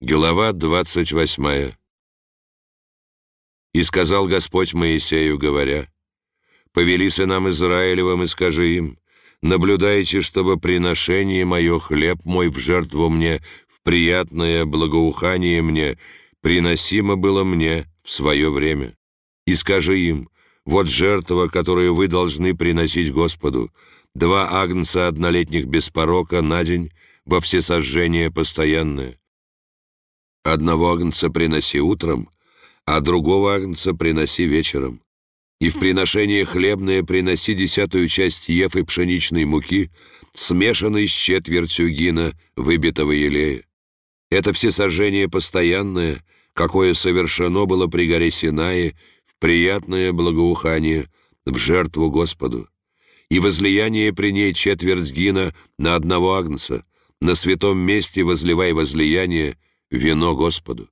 Глава 28. «И сказал Господь Моисею, говоря: повели сынам Израилевым и скажи им: наблюдайте, чтобы приношение мое, хлеб мой в жертву мне, в приятное благоухание мне, приносимо было мне в свое время. И скажи им: вот жертва, которую вы должны приносить Господу, 2 агнца однолетних без порока на день во всесожжение постоянное. Одного агнца приноси утром, а другого агнца приноси вечером. И в приношение хлебное приноси 10-ю часть ефы пшеничной муки, смешанной с четвертью гина выбитого елея. Это всесожжение постоянное, какое совершено было при горе Синае, в приятное благоухание, в жертву Господу. И возлияние при ней четверть гина на одного агнца, на святом месте возливай возлияние, вино Господу.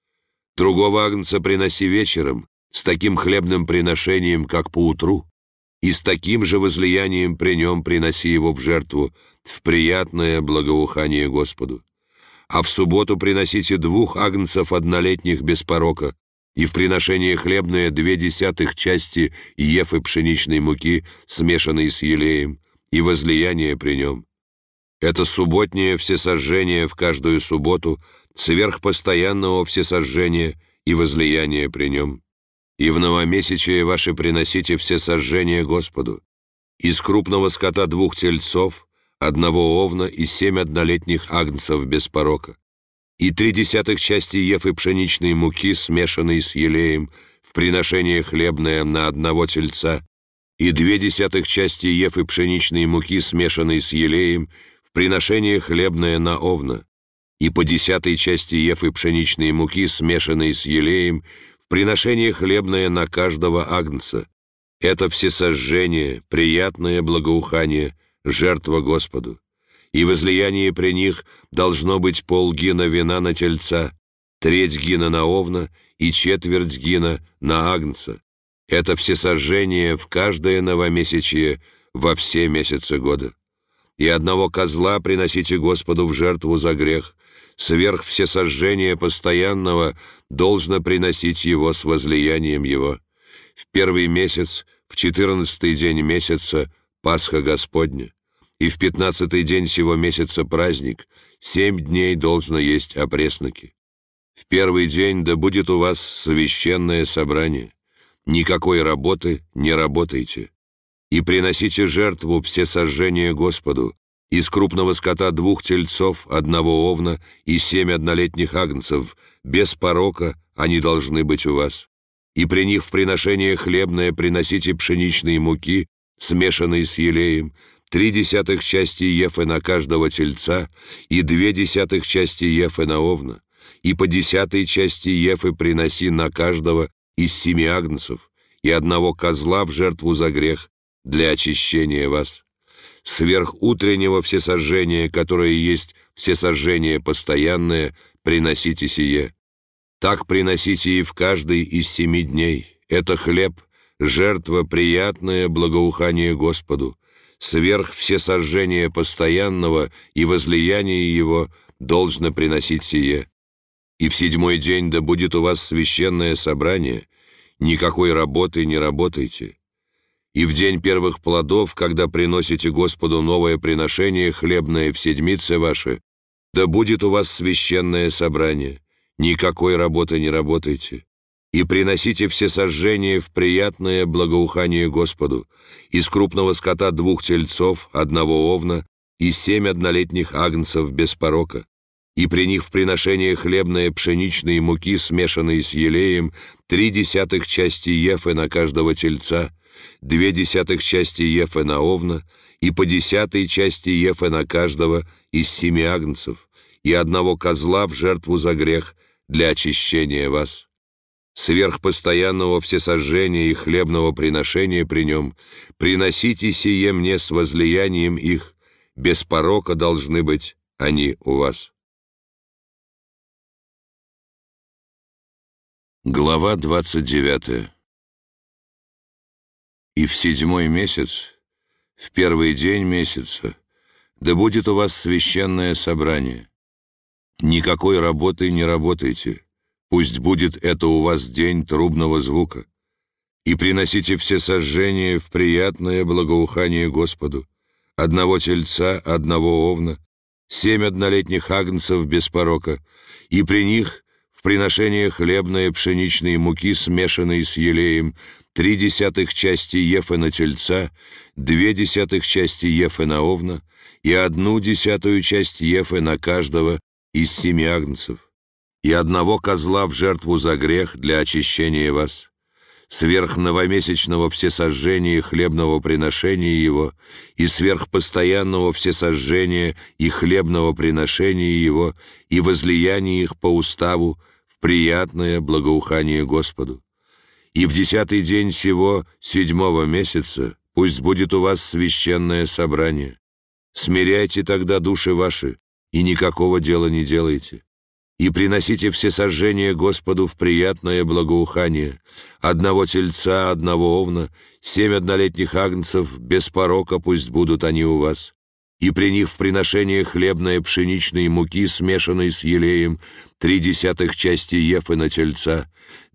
Другого агнца приноси вечером, с таким хлебным приношением, как поутру, и с таким же возлиянием при нем приноси его в жертву, в приятное благоухание Господу. А в субботу приносите 2 агнцев однолетних без порока, и в приношение хлебное 2/10 части ефы пшеничной муки, смешанной с елеем, и возлияние при нем. Это субботнее всесожжение в каждую субботу, сверхпостоянного всесожжения и возлияния при нем. И в новомесячие ваши приносите всесожжение Господу. Из крупного скота 2 тельцов, 1 овна и 7 однолетних агнцев без порока. И 3/10 части ефы пшеничной муки, смешанной с елеем, в приношение хлебное на 1 тельца, и 2/10 части ефы пшеничной муки, смешанной с елеем, в приношение хлебное на овна, и по 10-й части ефы пшеничной муки, смешанной с елеем, в приношение хлебное на каждого агнца. Это всесожжение, приятное благоухание, жертва Господу. И возлияние при них должно быть полгина вина на тельца, 1/3 гина на овна и 1/4 гина на агнца. Это всесожжение в каждое новомесячие во все месяцы года. И 1 козла приносите Господу в жертву за грех, сверх всесожжения постоянного должно приносить его с возлиянием его. В 1-й месяц, в 14-й день месяца, Пасха Господня, и в 15-й день сего месяца праздник, 7 дней должно есть опресноки. В 1-й день да будет у вас священное собрание, никакой работы не работайте. И приносите жертву всесожжения Господу, из крупного скота 2 тельцов, 1 овна и 7 однолетних агнцев, без порока они должны быть у вас. И при них в приношение хлебное приносите пшеничные муки, смешанные с елеем, 3/10 части ефы на каждого тельца и 2/10 части ефы на овна, и по 10-й части ефы приноси на каждого из 7 агнцев, и 1 козла в жертву за грех для очищения вас. Сверх утреннего всесожжения, которое есть всесожжение постоянное, приносите сие. Так приносите и в каждый из 7 дней. Это хлеб, жертва, приятное благоухание Господу. Сверх всесожжения постоянного и возлияние его должно приносить сие. И в 7-й день да будет у вас священное собрание, никакой работы не работайте. И в день первых плодов, когда приносите Господу новое приношение хлебное в седмице ваши, да будет у вас священное собрание, никакой работы не работайте. И приносите всесожжение в приятное благоухание Господу, из крупного скота 2 тельцов, 1 овна и 7 однолетних агнцев без порока. И при них в приношение хлебное пшеничной муки, смешанной с елеем, 3/10 части ефы на каждого тельца, 2/10 части ефы на овна, и по 10-й части ефы на каждого из 7 агнцев, и 1 козла в жертву за грех для очищения вас. Сверх постоянного всесожжения и хлебного приношения при нем приносите сие мне с возлиянием их, без порока должны быть они у вас. Глава 29. И в 7-й месяц, в 1-й день месяца, да будет у вас священное собрание. Никакой работы не работайте, пусть будет это у вас день трубного звука. И приносите все сожжения в приятное благоухание Господу, одного тельца, одного овна, 7 однолетних агнцев без порока, и при них в приношение хлебное пшеничной муки, смешанной с елеем, 0,3 части ефы на тельца, 0,2 части ефы на овна и 1/10 часть ефы на каждого из 7 агнцев, и одного козла в жертву за грех для очищения вас, сверх новомесячного всесожжения хлебного приношения его, и сверх постоянного всесожжения и хлебного приношения его, и возлияния их по уставу в приятное благоухание Господу. И в 10-й день сего 7-го месяца пусть будет у вас священное собрание. Смиряйте тогда души ваши, и никакого дела не делайте. И приносите все сожжения Господу в приятное благоухание, одного тельца, одного овна, 7 однолетних агнцев, без порока пусть будут они у вас. И при них в приношение хлебное пшеничной муки, смешанной с елеем, 0,3 части ефы на тельца,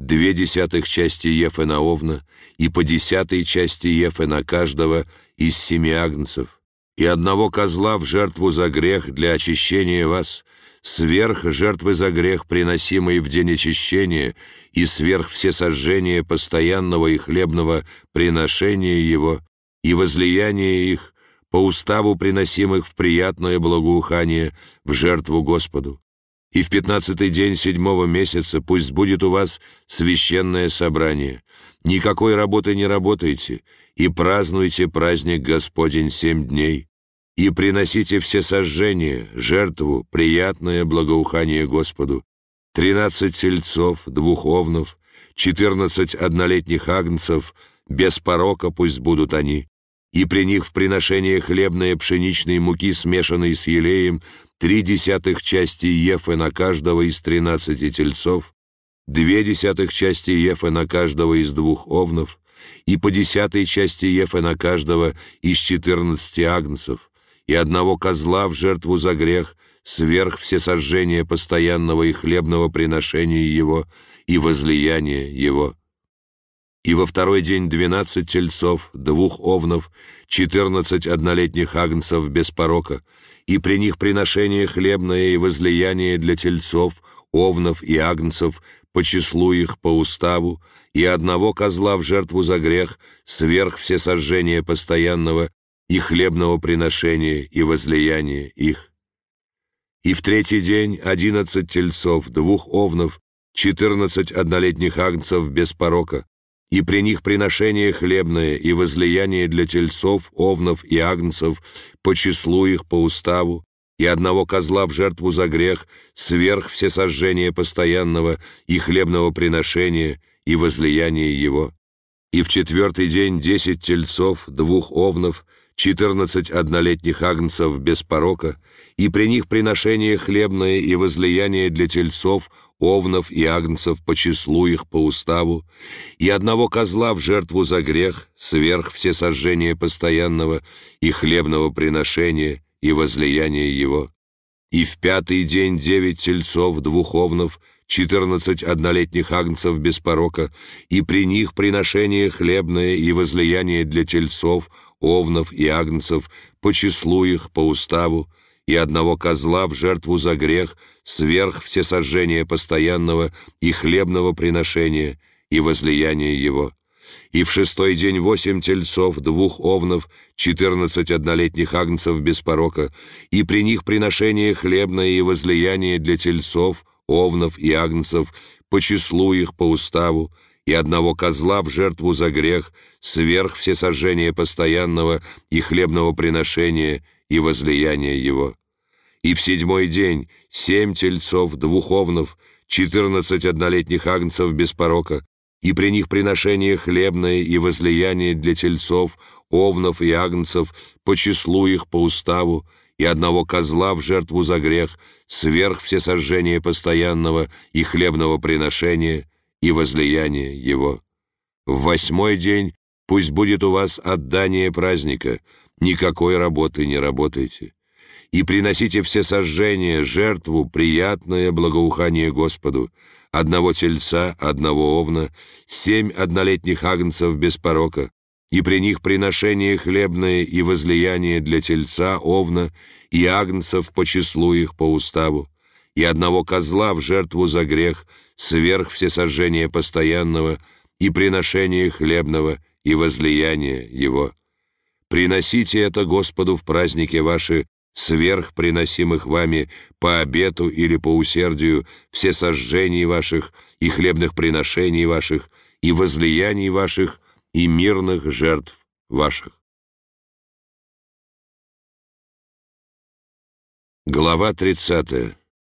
0,2 части ефы на овна, и по 10 части ефы на каждого из 7 агнцев, и одного козла в жертву за грех для очищения вас, сверх жертвы за грех, приносимой в день очищения, и сверх всесожжения постоянного и хлебного приношения его, и возлияния их, по уставу приносимых в приятное благоухание в жертву Господу. И в 15-й день 7-го месяца пусть будет у вас священное собрание. Никакой работы не работайте, и празднуйте праздник Господень 7 дней. И приносите все сожжения, жертву, приятное благоухание Господу, 13 тельцов, 2 овнов, 14 однолетних агнцев, без порока пусть будут они, и при них в приношение хлебное пшеничной муки, смешанной с елеем, 0,3 части ефы на каждого из 13 тельцов, 0,2 части ефы на каждого из 2 овнов, и по 10 части ефы на каждого из 14 агнцев, и одного козла в жертву за грех, сверх всесожжения постоянного и хлебного приношения его и возлияния его. И во 2-й день 12 тельцов, 2 овнов, 14 однолетних агнцев без порока, и при них приношение хлебное и возлияние для тельцов, овнов и агнцев по числу их по уставу, и одного козла в жертву за грех, сверх всесожжения постоянного и хлебного приношения и возлияния их. И в 3-й день 11 тельцов, 2 овнов, 14 однолетних агнцев без порока, и при них приношение хлебное и возлияние для тельцов, овнов и агнцев по числу их по уставу, и одного козла в жертву за грех, сверх всесожжения постоянного и хлебного приношения и возлияния его. И в 4-й день 10 тельцов, 2 овнов, 14 однолетних агнцев без порока, и при них приношение хлебное и возлияние для тельцов, овнов и агнцев по числу их по уставу, и одного козла в жертву за грех, сверх всесожжения постоянного и хлебного приношения и возлияния его. И в 5-й день 9 тельцов, 2 овнов, 14 однолетних агнцев без порока, и при них приношение хлебное и возлияние для тельцов, овнов и агнцев по числу их по уставу, и одного козла в жертву за грех, сверх всесожжения постоянного и хлебного приношения и возлияния его. И в 6-й день 8 тельцов, 2 овнов, 14 однолетних агнцев без порока, и при них приношение хлебное и возлияние для тельцов, овнов и агнцев по числу их по уставу, и одного козла в жертву за грех, сверх всесожжения постоянного и хлебного приношения и возлияния его. И в 7-й день 7 тельцов, 2 овнов, 14 однолетних агнцев без порока, и при них приношение хлебное и возлияние для тельцов, овнов и агнцев по числу их по уставу, и одного козла в жертву за грех, сверх всесожжения постоянного и хлебного приношения и возлияния его. В 8-й день пусть будет у вас отдание праздника, никакой работы не работайте. и приносите все сожжения, жертву, приятное благоухание Господу, одного тельца, одного овна, 7 однолетних агнцев без порока, и при них приношение хлебное и возлияние для тельца, овна и агнцев по числу их по уставу, и одного козла в жертву за грех, сверх всесожжения постоянного, и приношение хлебного и возлияние его. Приносите это Господу в праздники ваши, сверх приносимых вами по обету или по усердию все сожжений ваших и хлебных приношений ваших и возлияний ваших и мирных жертв ваших. Глава 30.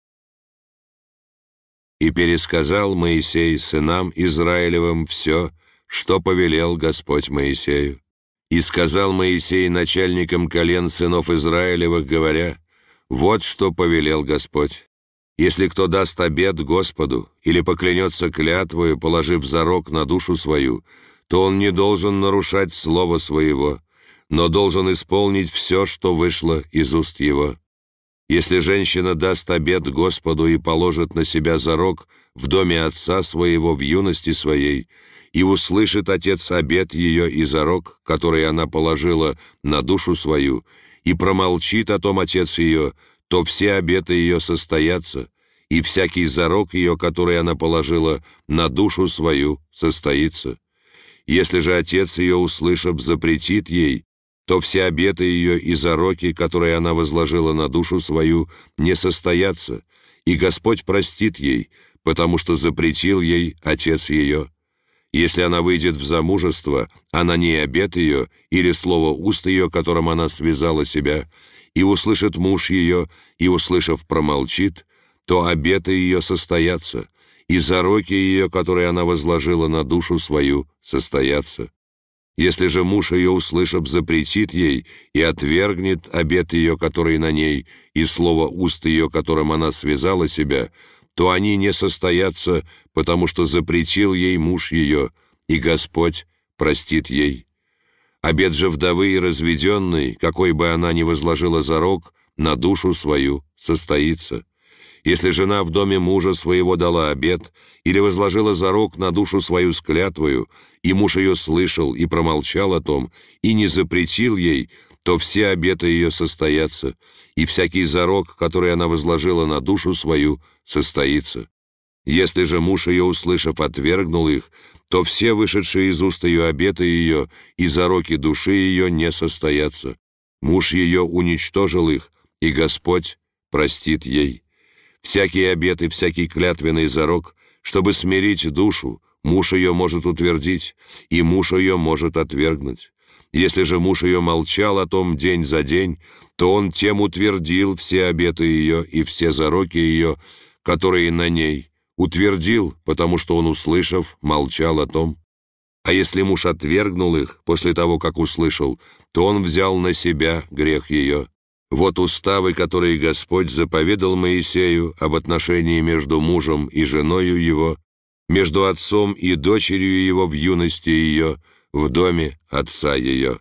«И пересказал Моисей сынам Израилевым все, что повелел Господь Моисею. И сказал Моисей начальникам колен сынов Израилевых, говоря: вот что повелел Господь. Если кто даст обет Господу или поклянется клятвою, положив зарок на душу свою, то он не должен нарушать слова своего, но должен исполнить все, что вышло из уст его. Если женщина даст обет Господу и положит на себя зарок в доме отца своего в юности своей, и услышит отец обет ее и зарок, который она положила на душу свою, и промолчит о том отец ее, то все обеты ее состоятся, и всякий зарок ее, который она положила на душу свою, состоится. Если же отец ее, услышав, запретит ей, то все обеты ее и зароки, которые она возложила на душу свою, не состоятся, и Господь простит ей, потому что запретил ей отец ее. Если она выйдет в замужество, а на ней обет ее или слово уст ее, которым она связала себя, и услышит муж ее, и, услышав, промолчит, то обеты ее состоятся, и зароки ее, которые она возложила на душу свою, состоятся. Если же муж ее, услышав, запретит ей и отвергнет обет ее, который на ней, и слово уст ее, которым она связала себя, то они не состоятся, потому что запретил ей муж ее, и Господь простит ей. Обет же вдовы и разведенной, какой бы она ни возложила зарок, на душу свою состоится. Если жена в доме мужа своего дала обет или возложила зарок на душу свою с клятвою, и муж ее слышал и промолчал о том, и не запретил ей, то все обеты ее состоятся, и всякий зарок, который она возложила на душу свою, состоится. Если же муж ее, услышав, отвергнул их, то все вышедшие из уст ее обеты ее и зароки души ее не состоятся. Муж ее уничтожил их, и Господь простит ей. Всякий обет и всякий клятвенный зарок, чтобы смирить душу, муж ее может утвердить, и муж ее может отвергнуть. Если же муж ее молчал о том день за день, то он тем утвердил все обеты ее и все зароки ее, которые на ней, утвердил, потому что он, услышав, молчал о том. А если муж отвергнул их после того, как услышал, то он взял на себя грех ее. Вот уставы, которые Господь заповедал Моисею об отношении между мужем и женою его, между отцом и дочерью его в юности ее, в доме отца ее.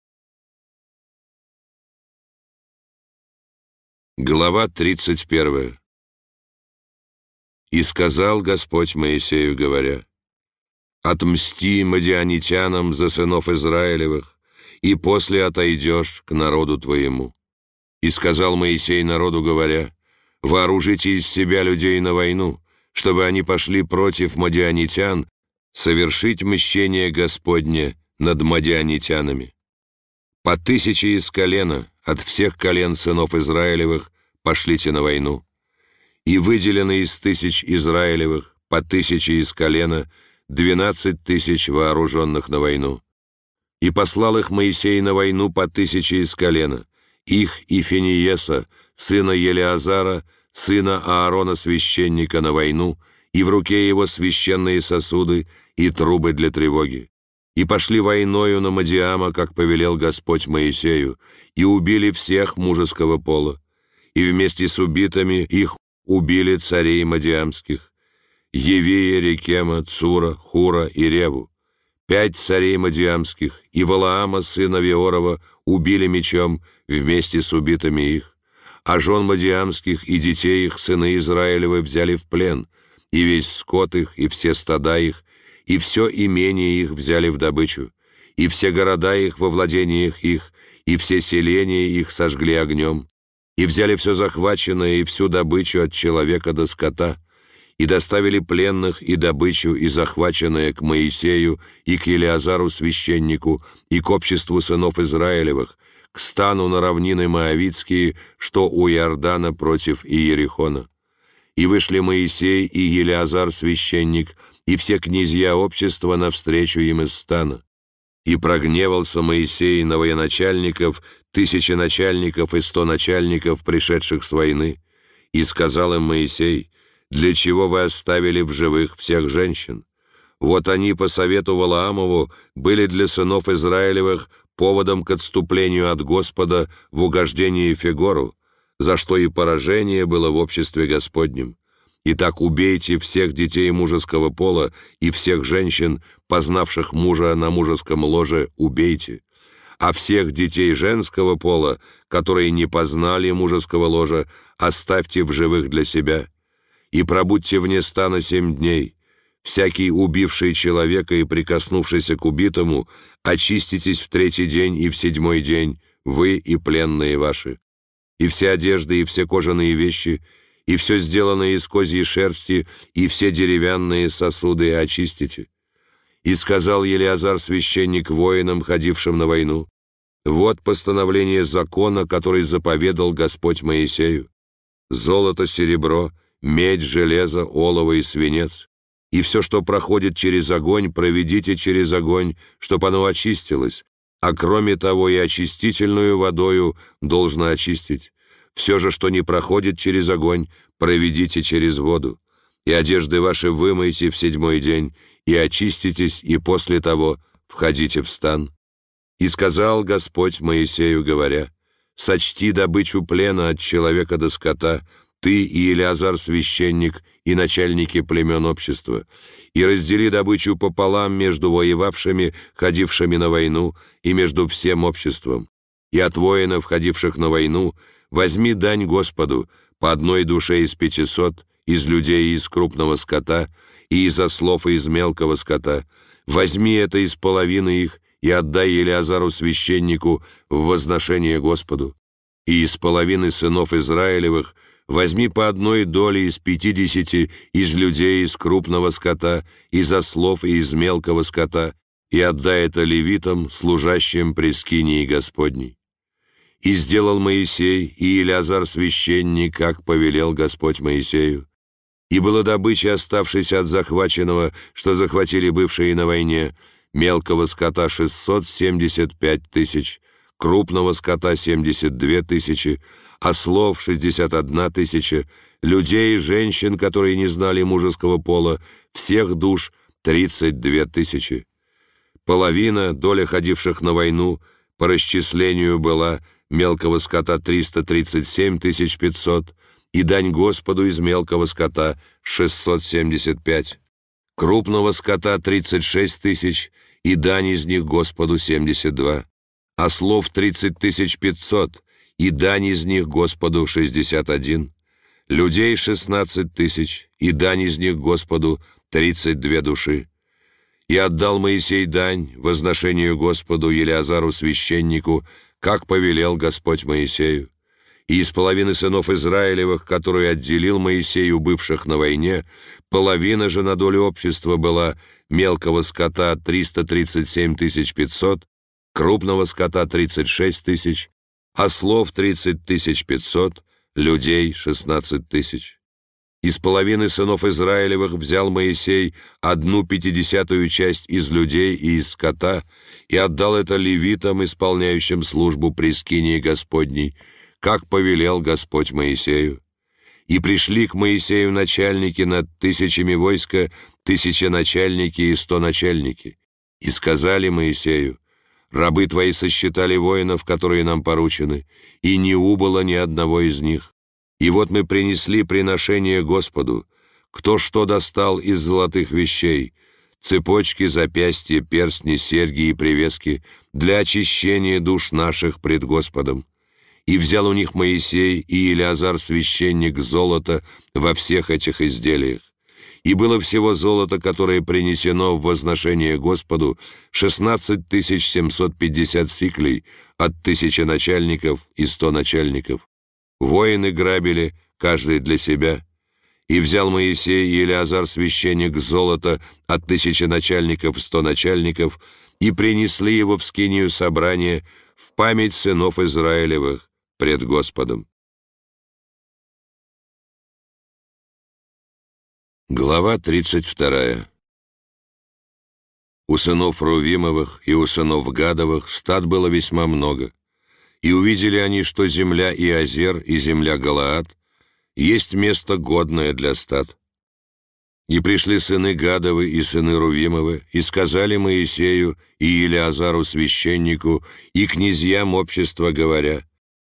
Глава 31. «И сказал Господь Моисею, говоря: отмсти мадианитянам за сынов Израилевых, и после отойдешь к народу твоему. И сказал Моисей народу, говоря: вооружите из себя людей на войну, чтобы они пошли против мадианитян, совершить мщение Господне над мадианитянами. По 1000 из колена, от всех колен сынов Израилевых, пошлите на войну. И выделены из 1000 Израилевых, по 1000 из колена, 12 000 вооруженных на войну. И послал их Моисей на войну по 1000 из колена, их и Финиеса, сына Елеазара, сына Аарона священника, на войну, и в руке его священные сосуды и трубы для тревоги. И пошли войною на Мадиама, как повелел Господь Моисею, и убили всех мужеского пола. И вместе с убитыми их убили царей мадиамских: Евия, Рекема, Цура, Хура и Реву. 5 царей мадиамских, и Валаама, сына Веорова, убили мечом вместе с убитыми их. а жен Мадиамских и детей их сыны Израилевы взяли в плен, и весь скот их, и все стада их, и все имение их взяли в добычу, и все города их во владениях их, и все селения их сожгли огнем, и взяли все захваченное и всю добычу от человека до скота, и доставили пленных и добычу и захваченное к Моисею и к Елиазару священнику и к обществу сынов Израилевых, к стану на равнины Моавитские, что у Иордана против Иерихона. И вышли Моисей и Елиазар священник, и все князья общества навстречу им из стана. И прогневался Моисей на военачальников, 1000 начальников и 100 начальников, пришедших с войны, и сказал им Моисей: «Для чего вы оставили в живых всех женщин? Вот они по совету Валаамову были для сынов Израилевых поводом к отступлению от Господа в угождении Фегору, за что и поражение было в обществе Господнем. Итак, убейте всех детей мужеского пола и всех женщин, познавших мужа на мужеском ложе, убейте, а всех детей женского пола, которые не познали мужеского ложа, оставьте в живых для себя, и пробудьте вне стана 7 дней. Всякий убивший человека и прикоснувшийся к убитому, очиститесь в 3-й день и в 7-й день, вы и пленные ваши. И все одежды, и все кожаные вещи, и все сделанное из козьей шерсти, и все деревянные сосуды очистите». И сказал Елиазар священник воинам, ходившим на войну: «Вот постановление закона, который заповедал Господь Моисею: золото, серебро, медь, железо, олово и свинец, и все, что проходит через огонь, проведите через огонь, чтоб оно очистилось, а кроме того и очистительную водою должно очистить. Все же, что не проходит через огонь, проведите через воду. И одежды ваши вымойте в 7-й день, и очиститесь, и после того входите в стан». И сказал Господь Моисею, говоря: «Сочти добычу плена от человека до скота, ты и Елиазар священник, и начальники племен общества, и раздели добычу пополам между воевавшими, ходившими на войну, и между всем обществом. И от воинов, ходивших на войну, возьми дань Господу по 1 душе из 500, из людей и из крупного скота, и из ослов и из мелкого скота. Возьми это из половины их, и отдай Елиазару священнику в возношение Господу. И из половины сынов Израилевых возьми по 1 доле из 50 из людей из крупного скота, из ослов и из мелкого скота, и отдай это левитам, служащим при скинии Господней». И сделал Моисей и Елиазар священник, как повелел Господь Моисею. И было добычи, оставшейся от захваченного, что захватили бывшие на войне, мелкого скота 675 тысяч, крупного скота 72 тысячи, ослов 61 тысяча, людей и женщин, которые не знали мужеского пола, всех душ 32 тысячи. Половина, доля ходивших на войну, по расчислению была мелкого скота 337 500, и дань Господу из мелкого скота 675, крупного скота 36 тысяч, и дань из них Господу 72, ослов 30 500, и дань из них Господу 61, людей 16 тысяч, и дань из них Господу 32 души. И отдал Моисей дань возношению Господу Елиазару священнику, как повелел Господь Моисею. И из половины сынов Израилевых, которую отделил Моисею бывших на войне, половина же на долю общества была мелкого скота 337 500, крупного скота 36 тысяч, ослов 30 500, людей 16 тысяч. Из половины сынов Израилевых взял Моисей 1/50 часть из людей и из скота и отдал это левитам, исполняющим службу при скинии Господней, как повелел Господь Моисею. И пришли к Моисею начальники над 1000 войска, 1000 начальники и 100 начальники, и сказали Моисею: «Рабы твои сосчитали воинов, которые нам поручены, и не убыло ни одного из них. И вот мы принесли приношение Господу, кто что достал из золотых вещей: цепочки, запястья, перстни, серьги и привески для очищения душ наших пред Господом. И взял у них Моисей и Илиазар священник золото во всех этих изделиях. И было всего золото, которое принесено в возношение Господу, 16 750 сиклей от 1000 начальников и 100 начальников. Воины грабили, каждый для себя. И взял Моисей и Илиазар священник золото от 1000 начальников, 100 начальников, и принесли его в скинию собрания в память сынов Израилевых пред Господом. Глава 32. У сынов Рувимовых и у сынов Гадовых стад было весьма много, и увидели они, что земля Иозер и земля Галаад есть место годное для стад. И пришли сыны Гадовы и сыны Рувимовы, и сказали Моисею и Илиазару священнику и князьям общества, говоря: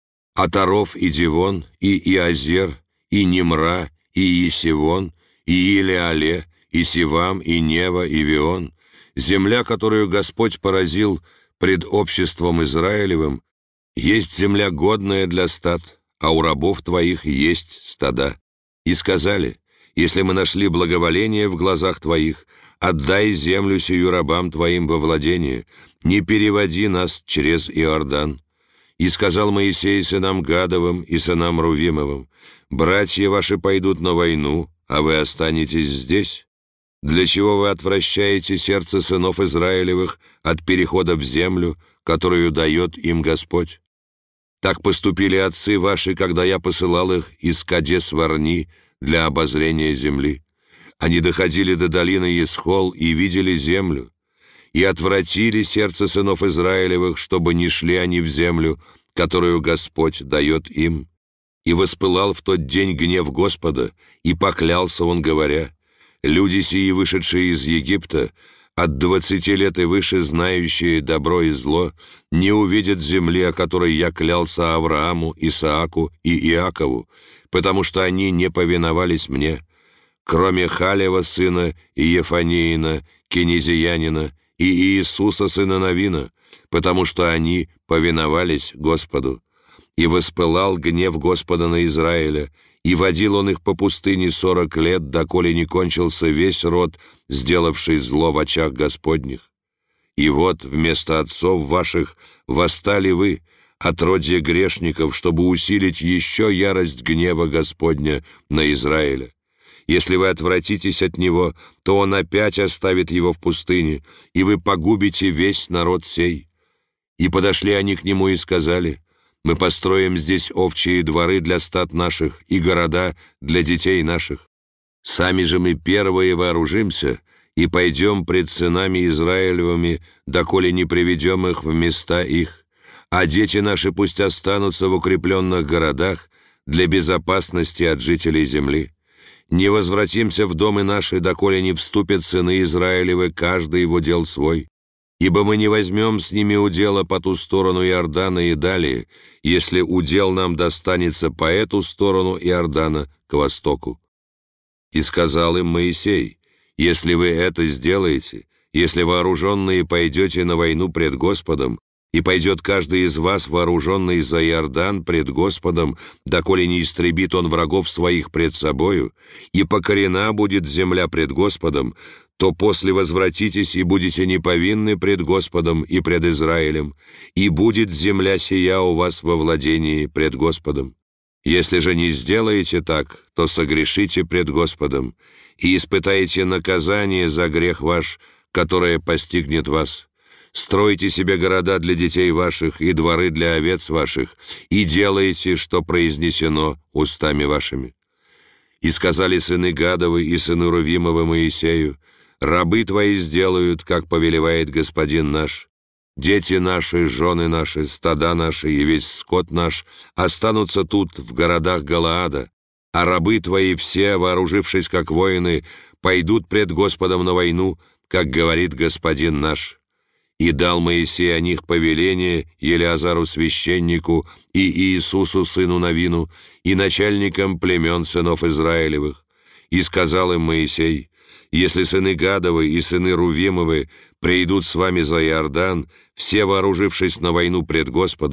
Атаров и Дивон, и Иозер, и Нимра, и Есивон, и Илеале, и Сивам, и Нева, и Вион, земля, которую Господь поразил пред обществом Израилевым, есть земля годная для стад, а у рабов твоих есть стада. И сказали: если мы нашли благоволение в глазах твоих, отдай землю сию рабам твоим во владение, не переводи нас через Иордан. И сказал Моисей сынам Гадовым и сынам Рувимовым: братья ваши пойдут на войну, а вы останетесь здесь? Для чего вы отвращаете сердце сынов Израилевых от перехода в землю, которую дает им Господь? Так поступили отцы ваши, когда я посылал их из Кадес-Варни для обозрения земли. Они доходили до долины Есхол и видели землю, и отвратили сердце сынов Израилевых, чтобы не шли они в землю, которую Господь дает им. И воспылал в тот день гнев Господа, и поклялся он, говоря: люди сии, вышедшие из Египта, от 20 лет и выше, знающие добро и зло, не увидят земли, о которой я клялся Аврааму, Исааку и Иакову, потому что они не повиновались мне, кроме Халева сына и Ефанеина, Кенезиянина, и Иисуса сына Навина, потому что они повиновались Господу. И воспылал гнев Господа на Израиля, и водил он их по пустыне 40 лет, доколе не кончился весь род, сделавший зло в очах Господних. И вот вместо отцов ваших восстали вы, отродье грешников, чтобы усилить еще ярость гнева Господня на Израиля. Если вы отвратитесь от него, то он опять оставит его в пустыне, и вы погубите весь народ сей». И подошли они к нему и сказали: «Мы построим здесь овчие дворы для стад наших и города для детей наших. Сами же мы первые вооружимся и пойдем пред сынами Израилевыми, доколе не приведем их в места их, а дети наши пусть останутся в укрепленных городах для безопасности от жителей земли. Не возвратимся в дома наши, доколе не вступят сыны Израилевы, каждый его дел свой. Ибо мы не возьмем с ними удела по ту сторону Иордана и далее, если удел нам достанется по эту сторону Иордана к востоку». И сказал им Моисей: «Если вы это сделаете, если вооруженные пойдете на войну пред Господом, и пойдет каждый из вас вооруженный за Иордан пред Господом, доколе не истребит он врагов своих пред собою, и покорена будет земля пред Господом, то после возвратитесь и будете неповинны пред Господом и пред Израилем, и будет земля сия у вас во владении пред Господом. Если же не сделаете так, то согрешите пред Господом, и испытаете наказание за грех ваш, которое постигнет вас. Стройте себе города для детей ваших и дворы для овец ваших, и делайте, что произнесено устами вашими». И сказали сыны Гадовы и сыны Рувимовы Моисею: «Рабы твои сделают, как повелевает господин наш. Дети наши, жены наши, стада наши и весь скот наш останутся тут, в городах Галаада, а рабы твои все, вооружившись как воины, пойдут пред Господом на войну, как говорит господин наш». И дал Моисей о них повеление Елиазару священнику и Иисусу сыну Навину и начальникам племен сынов Израилевых. И сказал им Моисей: «Если сыны Гадовы и сыны Рувимовы придут с вами за Иордан, все вооружившись на войну пред Господом,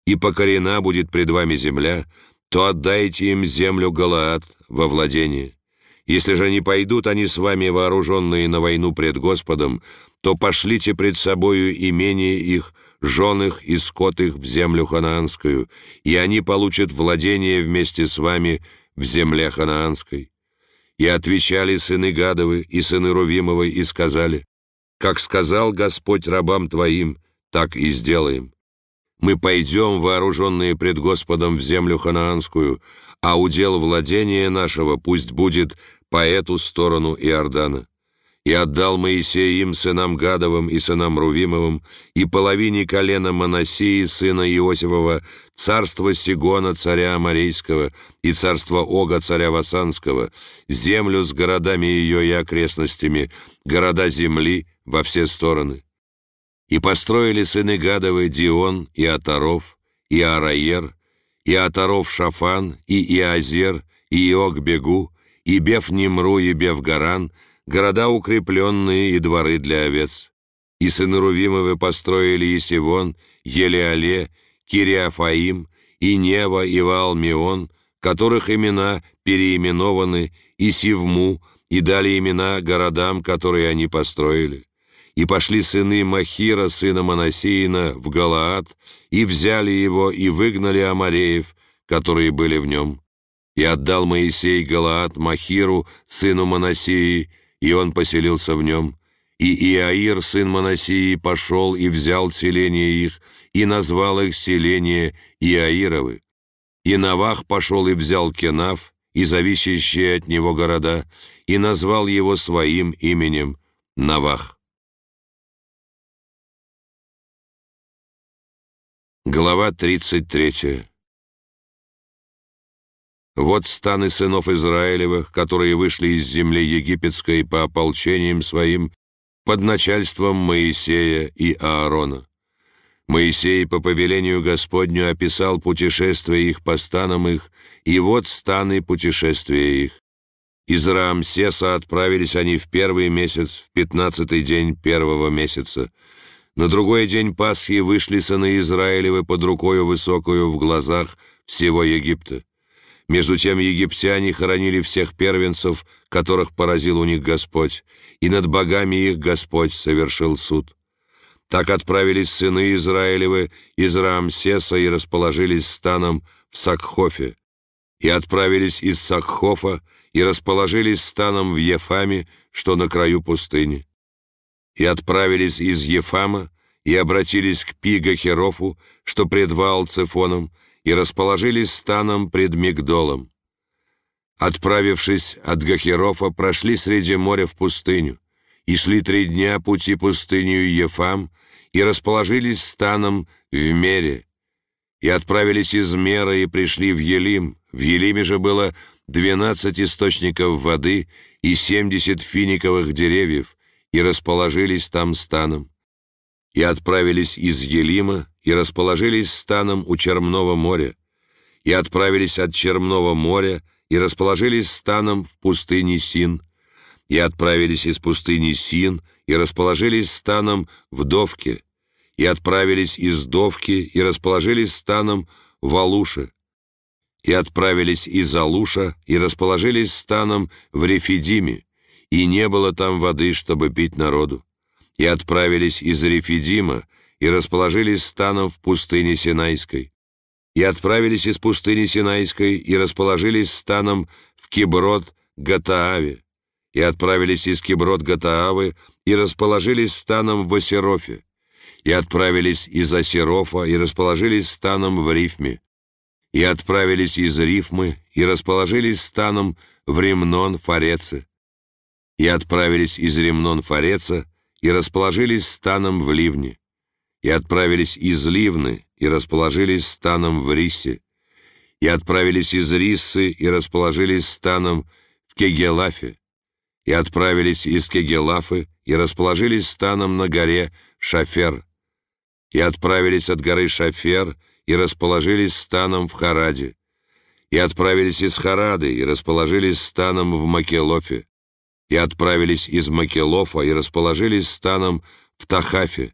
и покорена будет пред вами земля, то отдайте им землю Галаад во владение. Если же не пойдут они с вами, вооруженные на войну пред Господом, то пошлите пред собою имение их, жен их и скот их в землю ханаанскую, и они получат владение вместе с вами в земле ханаанской». И отвечали сыны Гадовы и сыны Рувимовы и сказали: «Как сказал Господь рабам твоим, так и сделаем. Мы пойдем, вооруженные пред Господом, в землю ханаанскую, а удел владения нашего пусть будет по эту сторону Иордана». И отдал Моисей им, сынам Гадовым и сынам Рувимовым, и половине колена Манассии, сына Иосифова, царство Сигона, царя Аморейского, и царство Ога, царя Васанского, землю с городами ее и окрестностями, города земли во все стороны. И построили сыны Гадовы Дион, и Атаров, и Араер, и Атаров Шафан, и Иазер, и Иог-Бегу, и Беф-Нимру, и Беф-Гаран, города укрепленные и дворы для овец. И сыны Рувимовы построили Исивон, Елеале, Кириафаим, и Нева, и Ваал-Меон, которых имена переименованы, и Сивму, и дали имена городам, которые они построили. И пошли сыны Махира, сына Манассиина, в Галаад, и взяли его, и выгнали амореев, которые были в нем. И отдал Моисей Галаад Махиру, сыну Манассии, и он поселился в нем. И Иаир, сын Манассии, пошел и взял селение их, и назвал их селение Иаировы. И Навах пошел и взял Кенаф, и зависящие от него города, и назвал его своим именем Навах. Глава 33. Вот станы сынов Израилевых, которые вышли из земли египетской по ополчениям своим под начальством Моисея и Аарона. Моисей по повелению Господню описал путешествие их по станам их, и вот станы путешествия их. Из Раамсеса отправились они в первый месяц, в 15-й день первого месяца. На другой день Пасхи вышли сыны Израилевы под рукою высокою в глазах всего Египта. Между тем египтяне хоронили всех первенцев, которых поразил у них Господь, и над богами их Господь совершил суд. Так отправились сыны Израилевы из Раамсеса и расположились станом в Сакхофе, и отправились из Сакхофа и расположились станом в Ефаме, что на краю пустыни. И отправились из Ефама и обратились к Пи-Гахерофу, что пред Ваал-Цефоном, и расположились станом пред Мигдолом. Отправившись от Гахерофа, прошли среди моря в пустыню, и шли 3 дня пути пустынью Ефам, и расположились станом в Мере, и отправились из Мера и пришли в Елим. В Елиме же было 12 источников воды и 70 финиковых деревьев, и расположились там станом. И отправились из Елима, и расположились станом у Чермного моря, и отправились от Чермного моря, и расположились станом в пустыне Син, и отправились из пустыни Син, и расположились станом в Довке, и отправились из Довки, и расположились станом в Алуше, и отправились из Алуша, и расположились станом в Рефидиме, и не было там воды, чтобы пить народу. И отправились из Рефидима, и расположились станом в пустыне Синайской. И отправились из пустыни Синайской, и расположились станом в Киброт-Гатааве. И отправились из Киброт-Гатаавы, и расположились станом в Асерофе. И отправились из Асерофа, и расположились станом в Рифме. И отправились из Рифмы, и расположились станом в Римнон-Фареце. И отправились из Римнон-Фареца, и расположились станом в Ливне. И отправились из Ливны, и расположились станом в Рисе. И отправились из Риссы, и расположились станом в Кегелафе. И отправились из Кегелафы, и расположились станом на горе Шафер. И отправились от горы Шафер, и расположились станом в Хараде. И отправились из Харады, и расположились станом в Макелофе. И отправились из Макелофа, и расположились станом в Тахафе.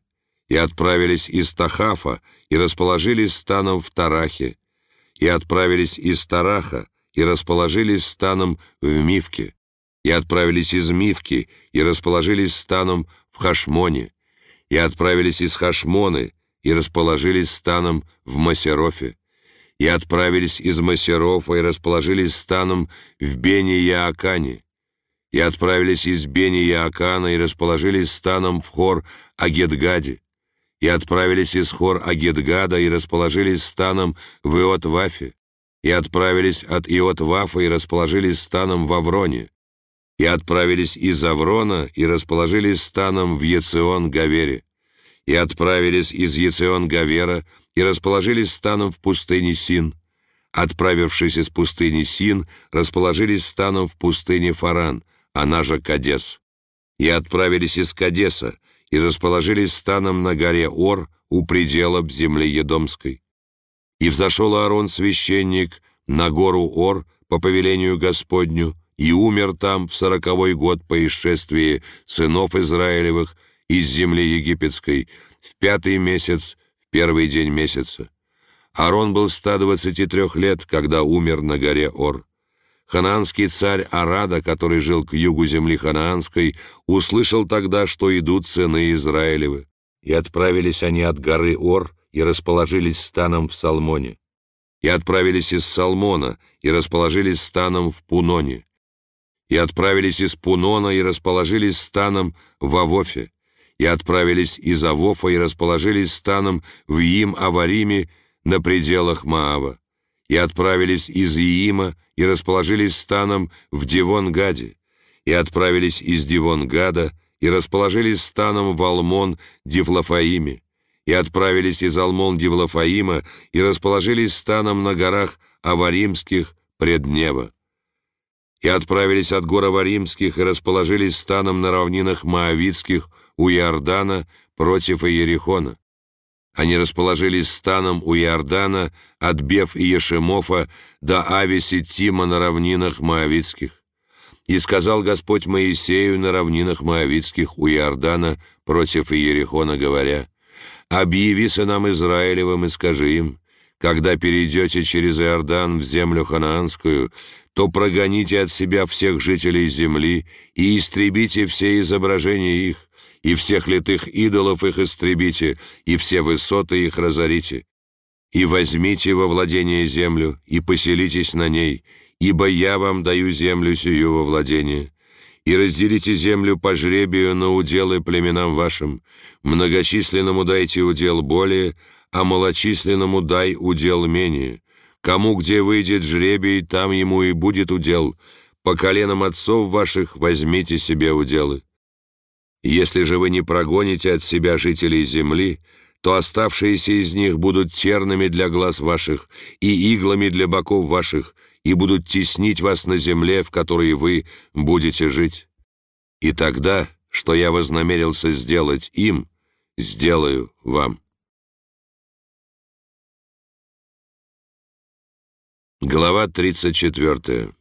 и отправились из Тахафа, и расположились станом в Тарахе, и отправились из Тараха, и расположились станом в Мивке, и отправились из Мивки, и расположились станом в Хашмоне, и отправились из Хашмоны, и расположились станом в Масерофе, и отправились из Масерофа, и расположились станом в Бени-Яакане, и отправились из Бени-Яакана, и расположились станом в Хор-Агедгаде, и отправились из Хор-Агедгада, и расположились станом в Иот-Вафе, и отправились от Иот-Вафа, и расположились станом в Авроне, и отправились из Аврона, и расположились станом в Ецион-Гавере, и отправились из Ецион-Гавера, и расположились станом в пустыне Син, отправившись из пустыни Син, расположились станом в пустыне Фаран, она же Кадес, и отправились из Кадеса, и расположились станом на горе Ор у пределов земли Едомской. И взошел Аарон священник на гору Ор по повелению Господню, и умер там в 40-й год по исшествии сынов Израилевых из земли египетской, в 5-й месяц, в 1-й день месяца. Аарон был 123 лет, когда умер на горе Ор. Ханаанский царь Арада, который жил к югу земли Ханаанской, услышал тогда, что идут сыны Израилевы, и отправились они от горы Ор, и расположились станом в Салмоне, и отправились из Салмона, и расположились станом в Пуноне, и отправились из Пунона, и расположились станом в Авофе, и отправились из Авофа, и расположились станом в Иим-Авариме на пределах Моава, и отправились из Иима, и расположились станом в Дивон-Гаде, и отправились из Дивон-Гада, и расположились станом в Алмон-Дивлафаиме, и отправились из Алмон-Дивлафаима, и расположились станом на горах Аваримских пред Нево, и отправились от гор Аваримских, и расположились станом на равнинах Моавитских у Иордана против Иерихона. Они расположились станом у Иордана от Бев и Ешемофа до Ависи Тима на равнинах Моавитских. И сказал Господь Моисею на равнинах Моавитских у Иордана против Иерихона, говоря: «Объяви сынам Израилевым и скажи им: когда перейдете через Иордан в землю ханаанскую, то прогоните от себя всех жителей земли и истребите все изображения их, и всех литых идолов их истребите, и все высоты их разорите. И возьмите во владение землю, и поселитесь на ней, ибо я вам даю землю сию во владение. И разделите землю по жребию на уделы племенам вашим, многочисленному дайте удел более, а малочисленному дай удел менее. Кому где выйдет жребий, там ему и будет удел. По коленам отцов ваших возьмите себе уделы. Если же вы не прогоните от себя жителей земли, то оставшиеся из них будут тернами для глаз ваших и иглами для боков ваших, и будут теснить вас на земле, в которой вы будете жить. И тогда, что я вознамерился сделать им, сделаю вам». Глава 34.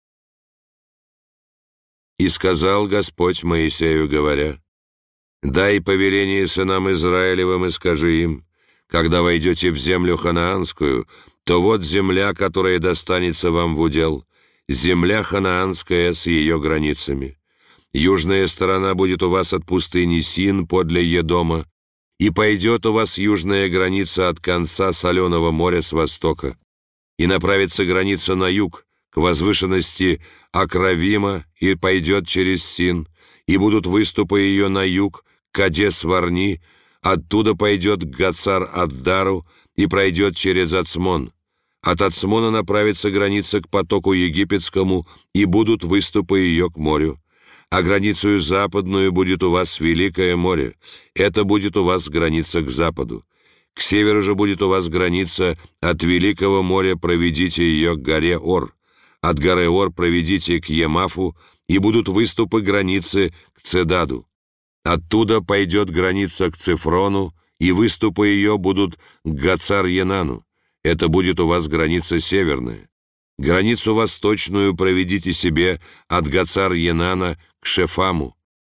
«И сказал Господь Моисею, говоря: дай повеление сынам Израилевым и скажи им: когда войдете в землю ханаанскую, то вот земля, которая достанется вам в удел, земля ханаанская с ее границами. Южная сторона будет у вас от пустыни Син подле Едома, и пойдет у вас южная граница от конца Соленого моря с востока, и направится граница на юг, к возвышенности Акравима, и пойдет через Син, и будут выступы ее на юг, к Кадес-Варни, оттуда пойдет к Гацар-Аддару и пройдет через Ацмон. От Ацмона направится граница к потоку египетскому, и будут выступы ее к морю. А границу западную будет у вас Великое море, это будет у вас граница к западу. К северу же будет у вас граница от Великого моря, проведите ее к горе Ор. От горы Ор проведите к Емафу, и будут выступы границы к Цедаду. Оттуда пойдет граница к Цифрону, и выступы ее будут к Гацар-Енану. Это будет у вас граница северная. Границу восточную проведите себе от Гацар-Енана к Шефаму.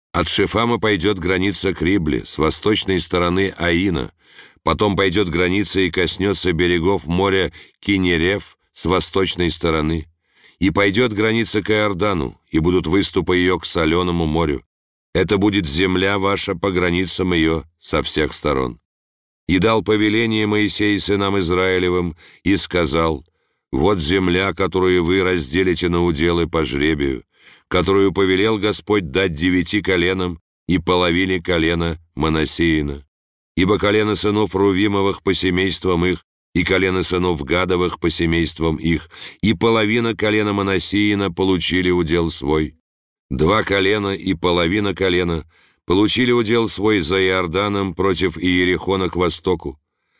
От Шефама пойдет граница к Рибле, с восточной стороны Аина, потом пойдет граница и коснется берегов моря Кинерев с восточной стороны, и пойдет граница к Иордану, и будут выступы ее к Соленому морю. Это будет земля ваша по границам ее со всех сторон. И дал повеление Моисей сынам Израилевым, и сказал: вот земля, которую вы разделите на уделы по жребию, которую повелел Господь дать 9 коленам и половине колена Манассеина. Ибо колено сынов Рувимовых по семействам их, и колено сынов Гадовых по семействам их, и половина колена Манассеина получили удел свой. 2 колена и половина колена получили удел свой за Иорданом против Иерихона к востоку.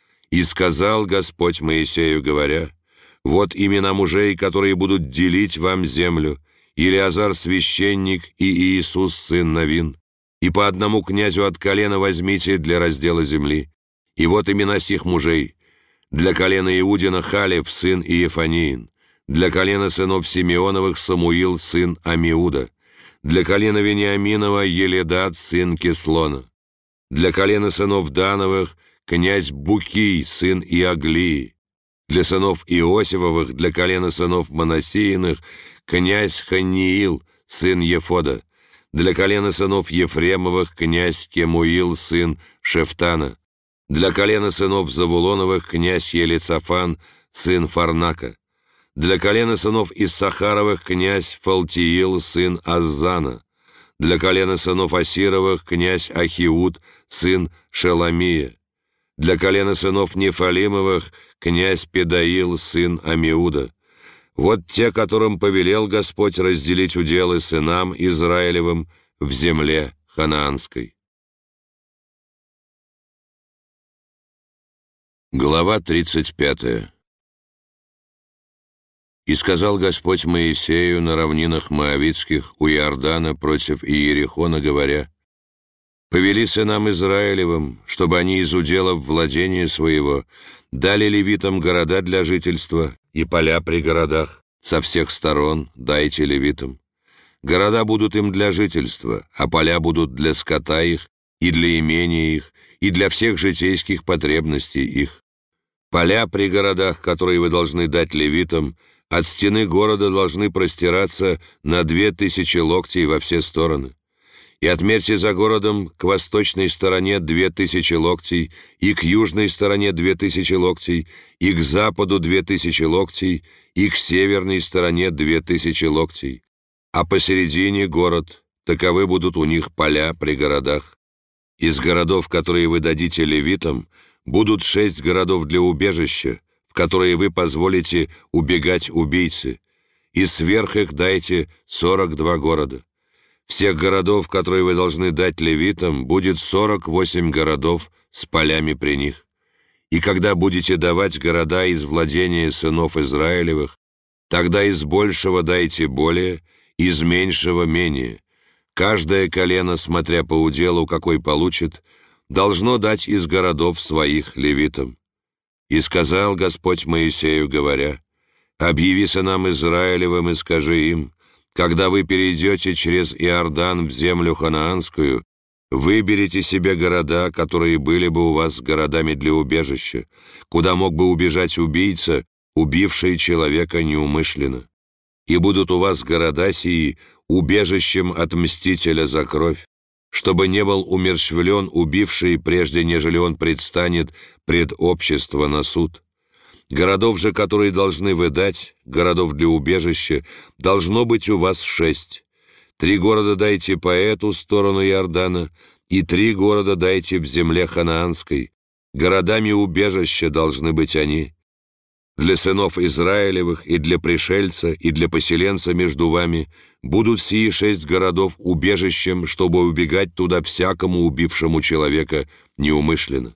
И сказал Господь Моисею, говоря: вот имена мужей, которые будут делить вам землю, Илиазар священник и Иисус сын Навин, и по одному князю от колена возьмите для раздела земли. И вот имена сих мужей: для колена Иудина Халев сын Иефаниин, для колена сынов Симеоновых Самуил сын Амиуда, для колена Вениаминова Еледад сын Кислона, для колена сынов Дановых князь Букий сын Иоглии, для сынов Иосифовых, для колена сынов Манассеиных князь Ханиил сын Ефода, для колена сынов Ефремовых князь Кемуил сын Шефтана, для колена сынов Завулоновых князь Елицафан сын Фарнака, для колена сынов Иссахаровых князь Фалтиил сын Аззана, для колена сынов Асировых князь Ахиуд сын Шеламия, для колена сынов Нефалимовых князь Педаил сын Амиуда. Вот те, которым повелел Господь разделить уделы сынам Израилевым в земле ханаанской. Глава 35. «И сказал Господь Моисею на равнинах Моавитских у Иордана против Иерихона, говоря: повели сынам Израилевым, чтобы они из уделов владения своего дали левитам города для жительства и поля при городах, со всех сторон дайте левитам. Города будут им для жительства, а поля будут для скота их, и для имения их, и для всех житейских потребностей их. Поля при городах, которые вы должны дать левитам, от стены города должны простираться на 2000 локтей во все стороны. И отмерьте за городом к восточной стороне 2000 локтей, и к южной стороне 2000 локтей, и к западу 2000 локтей, и к северной стороне 2000 локтей. А посередине город, таковы будут у них поля при городах. Из городов, которые вы дадите левитам, будут 6 городов для убежища, в которые вы позволите убегать убийцы, и сверх их дайте 42 города. Всех городов, которые вы должны дать левитам, будет 48 городов с полями при них. И когда будете давать города из владения сынов Израилевых, тогда из большего дайте более, из меньшего менее. Каждое колено, смотря по уделу, какой получит, должно дать из городов своих левитам. И сказал Господь Моисею, говоря: объяви сынам Израилевым и скажи им: когда вы перейдете через Иордан в землю ханаанскую, выберите себе города, которые были бы у вас городами для убежища, куда мог бы убежать убийца, убивший человека неумышленно. И будут у вас города сии убежищем от мстителя за кровь, чтобы не был умерщвлен убивший, прежде нежели он предстанет пред общество на суд. Городов же, которые должны вы дать, городов для убежища, должно быть у вас 6. 3 города дайте по эту сторону Иордана, и 3 города дайте в земле ханаанской. Городами убежища должны быть они. Для сынов Израилевых и для пришельца, и для поселенца между вами будут сии 6 городов убежищем, чтобы убегать туда всякому убившему человека неумышленно.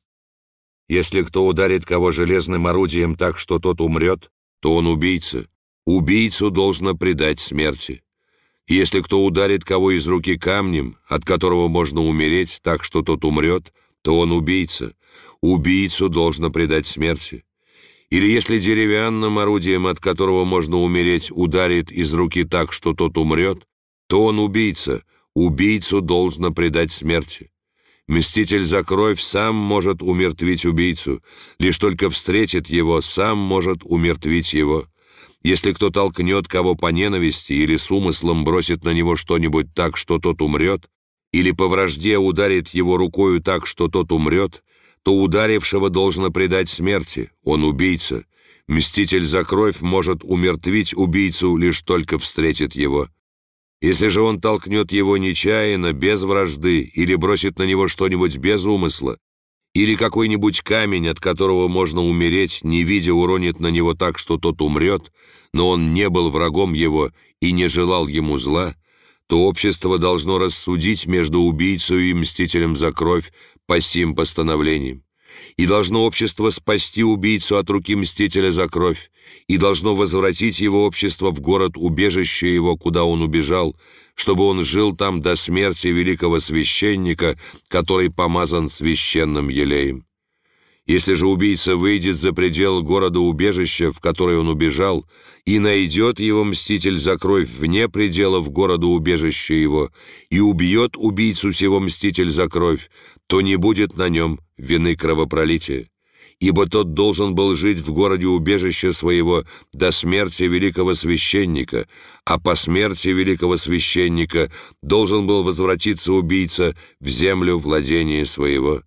Если кто ударит кого железным орудием так, что тот умрет, то он убийца. Убийцу должно предать смерти. И если кто ударит кого из руки камнем, от которого можно умереть так, что тот умрет, то он убийца. Убийцу должно предать смерти. Или если деревянным орудием, от которого можно умереть, ударит из руки так, что тот умрет, то он убийца. убийцу должно предать смерти. Мститель за кровь сам может умертвить убийцу, лишь только встретит его, сам может умертвить его. Если кто толкнет кого по ненависти или с умыслом бросит на него что-нибудь так, что тот умрет, или по вражде ударит его рукою так, что тот умрет, то ударившего должно предать смерти, он убийца. Мститель за кровь может умертвить убийцу, лишь только встретит его. Если же он толкнет его нечаянно, без вражды, или бросит на него что-нибудь без умысла, или какой-нибудь камень, от которого можно умереть, не видя, уронит на него так, что тот умрет, но он не был врагом его и не желал ему зла, то общество должно рассудить между убийцей и мстителем за кровь по сим постановлениям. И должно общество спасти убийцу от руки мстителя за кровь, и должно возвратить его общество в город-убежище его, куда он убежал, чтобы он жил там до смерти великого священника, который помазан священным елеем. Если же убийца выйдет за предел города-убежища, в который он убежал, и найдет его мститель за кровь вне пределов города-убежища его, и убьет убийцу сего мститель за кровь, то не будет на нем вины кровопролития. Ибо тот должен был жить в городе-убежище своего до смерти великого священника, а по смерти великого священника должен был возвратиться убийца в землю владения своего.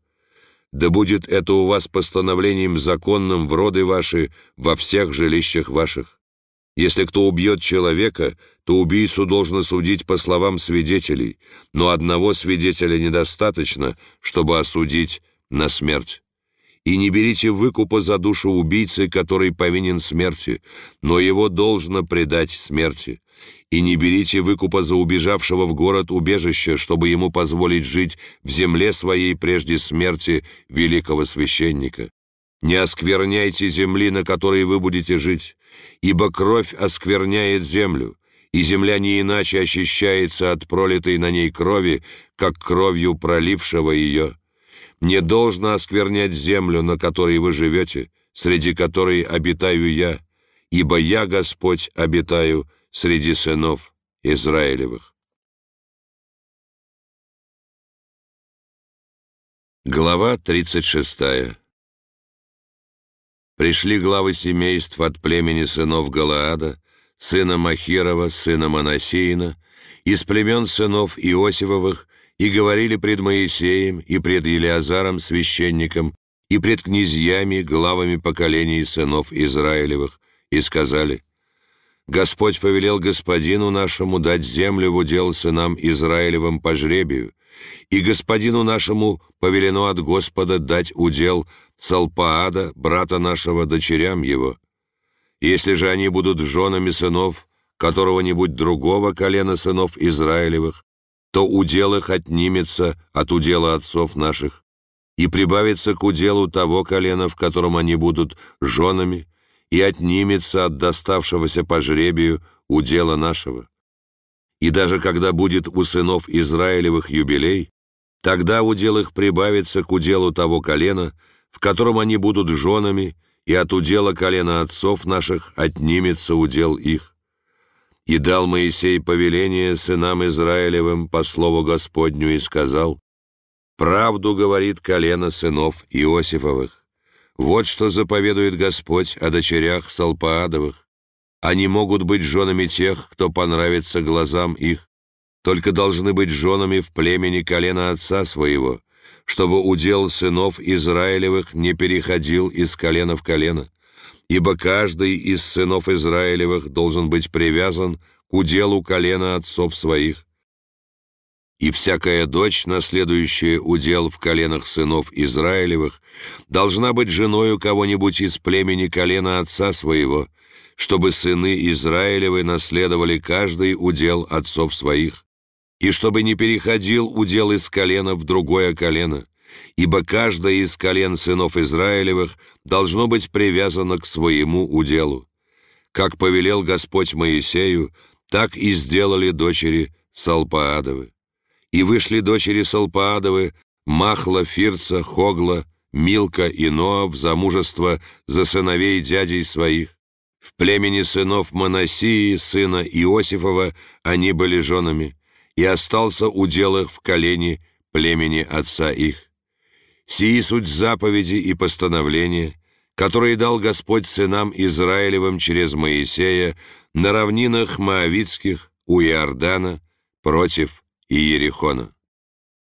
Да будет это у вас постановлением законным в роды ваши, во всех жилищах ваших. Если кто убьет человека, то убийцу должно судить по словам свидетелей, но одного свидетеля недостаточно, чтобы осудить на смерть. И не берите выкупа за душу убийцы, который повинен смерти, но его должно предать смерти. И не берите выкупа за убежавшего в город убежище, чтобы ему позволить жить в земле своей прежде смерти великого священника. Не оскверняйте земли, на которой вы будете жить, ибо кровь оскверняет землю, и земля не иначе очищается от пролитой на ней крови, как кровью пролившего ее. Не должно осквернять землю, на которой вы живете, среди которой обитаю я, ибо я, Господь, обитаю среди сынов Израилевых. Глава 36. Пришли главы семейств от племени сынов Галаада, сына Махирова, сына Манасеина, из племен сынов Иосифовых, и говорили пред Моисеем и пред Елеазаром священником и пред князьями, главами поколений сынов Израилевых, и сказали: Господь повелел господину нашему дать землю в удел сынам Израилевым по жребию, и господину нашему повелено от Господа дать удел Салпаада, брата нашего, дочерям его. Если же они будут женами сынов которого-нибудь другого колена сынов Израилевых, то удел их отнимется от удела отцов наших, и прибавится к уделу того колена, в котором они будут женами, и отнимется от доставшегося по жребию удела нашего. И даже когда будет у сынов Израилевых юбилей, тогда удел их прибавится к уделу того колена, в котором они будут женами, и от удела колена отцов наших отнимется удел их. И дал Моисей повеление сынам Израилевым по слову Господню и сказал: «Правду говорит колено сынов Иосифовых. Вот что заповедует Господь о дочерях Салпаадовых. Они могут быть женами тех, кто понравится глазам их, только должны быть женами в племени колена отца своего, чтобы удел сынов Израилевых не переходил из колена в колено, ибо каждый из сынов Израилевых должен быть привязан к уделу колена отцов своих. И всякая дочь, наследующая удел в коленах сынов Израилевых, должна быть женою кого-нибудь из племени колена отца своего, чтобы сыны Израилевы наследовали каждый удел отцов своих, и чтобы не переходил удел из колена в другое колено, ибо каждое из колен сынов Израилевых должно быть привязано к своему уделу. Как повелел Господь Моисею, так и сделали дочери Салпаадовы. И вышли дочери Салпаадовы, Махла, Фирца, Хогла, Милка и Ноа в замужество за сыновей дядей своих. В племени сынов Манасии, сына Иосифова, они были женами, и остался удел их в колене племени отца их. Сии суть заповеди и постановления, которые дал Господь сынам Израилевым через Моисея на равнинах Моавитских у Иордана против Иерихона.